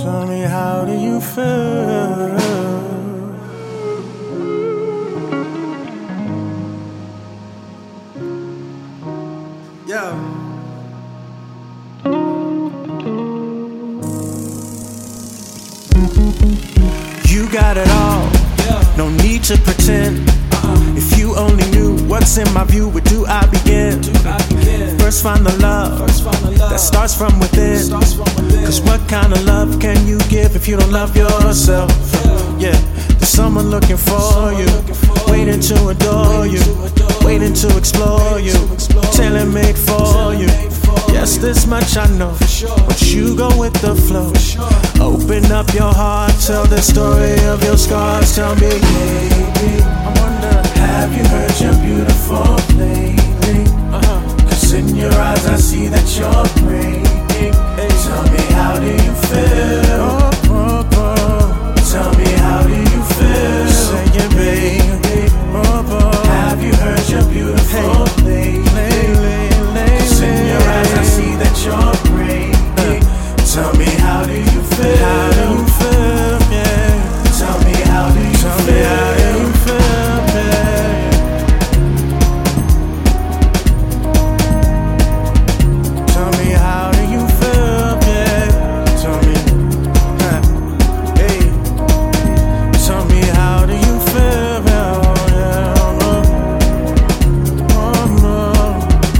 Tell me, how do you feel? Yeah. You got it all, no need to pretend. If you only knew what's in my view, where do I begin? First find the love that starts from within. Cause what kind of love can you give if you don't love yourself? Yeah, there's someone looking for you, waiting to adore you, waiting to explore you, tailor-made for you. Yes, this much I know, but you go with the flow. Open up your heart, tell the story of your scars. Tell me, baby, I wonder, have you heard you're beautiful lately? Cause in your eyes I see that you're breaking. Tell me, how do you feel? Tell me, how do you feel? Say it, baby. Have you heard you're beautiful lately? Cause in your eyes I see that you're breaking. Tell me, how do you feel? How do you feel? Yeah. Tell me, how do you feel? Me how do you feel? Yeah. Tell me, how do you feel? Yeah. Tell me, hey. Tell me, how do you feel? Yeah. Oh no.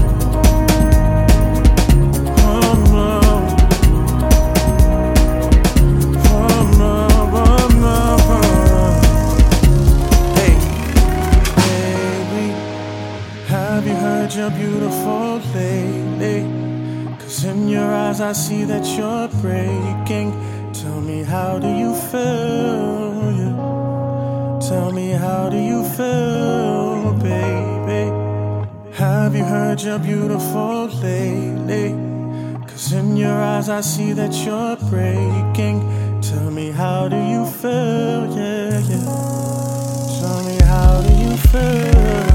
Oh no. Have you heard you're beautiful lately? Cause in your eyes I see that you're breaking. Tell me, how do you feel? Yeah. Tell me, how do you feel, baby? Have you heard you're beautiful lately? Cause in your eyes I see that you're breaking. Tell me, how do you feel? Yeah, yeah. Tell me, how do you feel?